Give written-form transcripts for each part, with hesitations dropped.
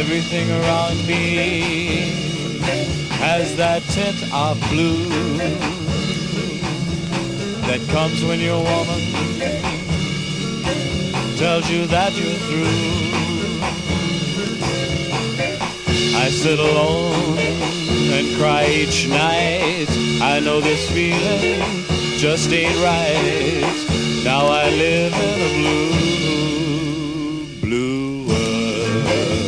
Everything around me has that tint of blue that comes when your woman tells you that you're through. I sit alone and cry each night. I know this feeling just ain't right. Now I live in a blue world.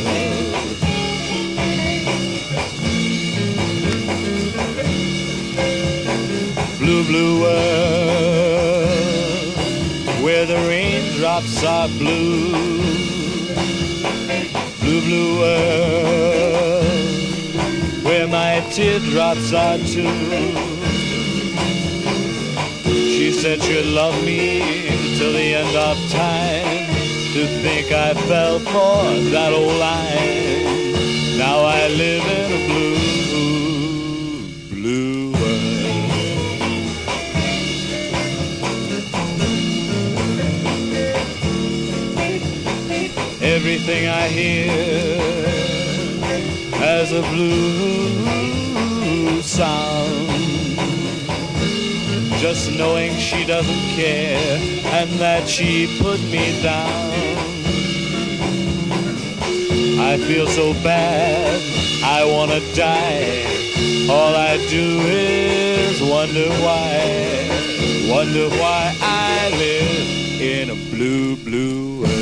Blue world, where the raindrops are blue. Blue world, where my teardrops are too. She said she'd love me till the end of time. To think I fell for that old line. Now I live in a blue world. Everything I hear has a blue sound. Just knowing she doesn't care and that she put me down. I feel so bad, I wanna die. All I do is wonder why I live in a blue world.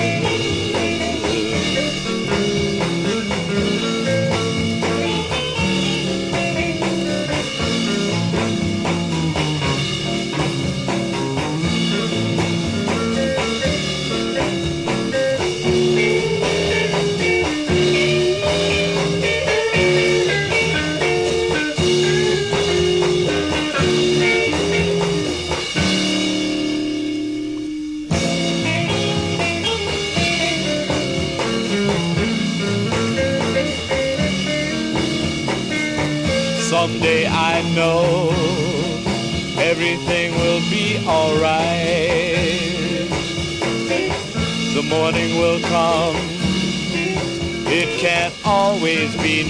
Someday I know everything will be alright. The morning will come, it can't always be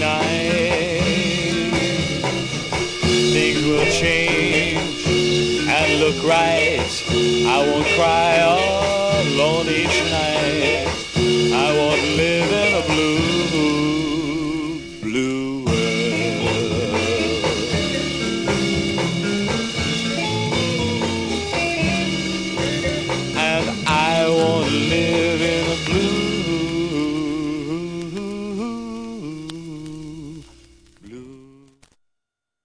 nice. Things will change and look right. I won't cry alone each night.